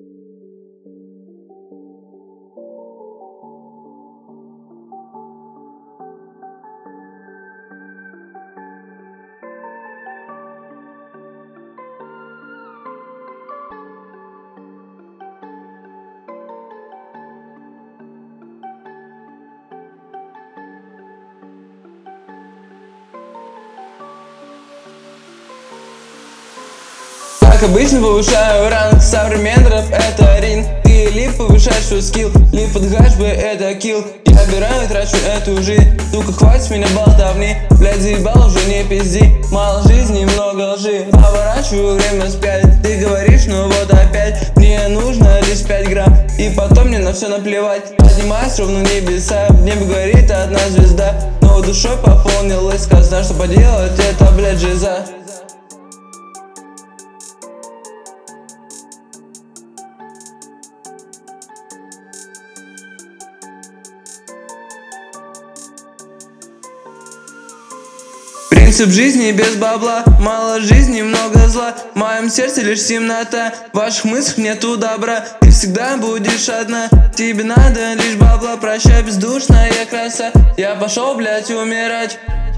Как обычно повышаю ранг, современный рэп это ринг. Ты лип повышаешь свой скилл, лип под гашбы это килл. Я обираю и трачу эту жизнь, сука, хватит с меня болтовни. Блядь, заебал, уже не пизди, мало жизни, много лжи. Поворачиваю время вспять, ты говоришь, ну вот опять. Мне нужно лишь 5 грамм, и потом мне на все наплевать. Поднимаюсь ровно в небеса, в небе горит одна звезда. Но душой пополнилась казна, что поделать это, блядь, жиза. Принцип жизни без бабла, мало жизни, много зла. В моем сердце лишь темнота, в ваших мыслях нету добра. Ты всегда будешь одна, тебе надо лишь бабла. Прощай, бездушная краса, я пошел, блять, умирать.